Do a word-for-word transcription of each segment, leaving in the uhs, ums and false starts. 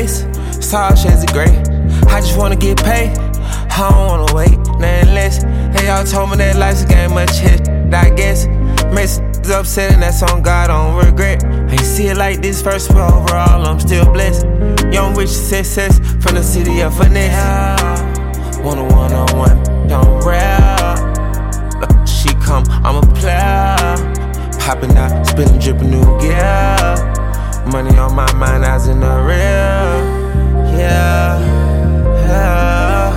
face, it's all shades of gray. I just wanna get paid, I don't wanna wait, nothing less. They all told me that life's a game, much hit, I guess. Makes it upset and that's on God, I don't regret. Ain't see it like this first, but overall I'm still blessed. Young rich success from the city of finesse. Want a one-on-one, don't rap. She come, I'm a player. Popping out, spilling, dripping new gear. Money on my mind, eyes in the real. Yeah, yeah,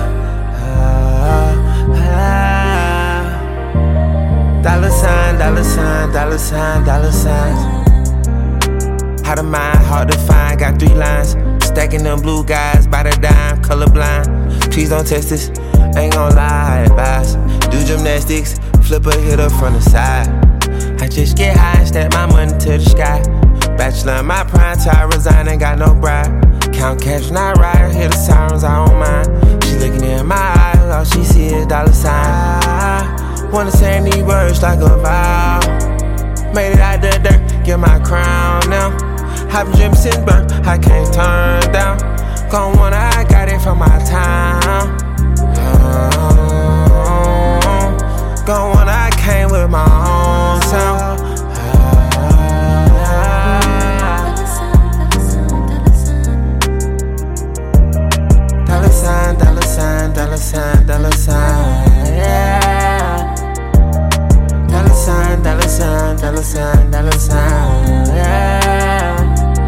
yeah, yeah. Dollar sign, dollar sign, dollar sign, dollar signs. Out of mind, hard to find, got three lines. Stacking them blue guys by the dime, colorblind. Please don't test this, ain't gon' lie, advice. Do gymnastics, flip a hitter from the side. I just get high and stack my money to the sky. Bachelor in my prime time, resign, ain't got no bride. Count cash, not ride, hear the sirens, I don't mind. She looking in my eyes, all she see is dollar sign. I wanna say these words like a vow. Made it out the dirt, get my crown now. I've been dreaming since birth, I can't turn down. Gone one, I got it from my town. Gone one, I came with my own sound. Dollar sign, dollar sign, dollar sign, dollar sign, yeah. Dollar sign, dollar sign, dollar sign, dollar sign, yeah.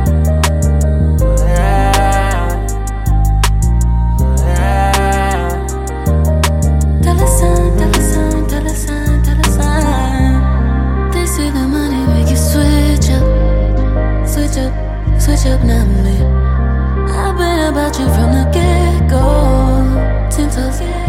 Switch up, not me. I've been about you from the get-go. Ten toes, yeah.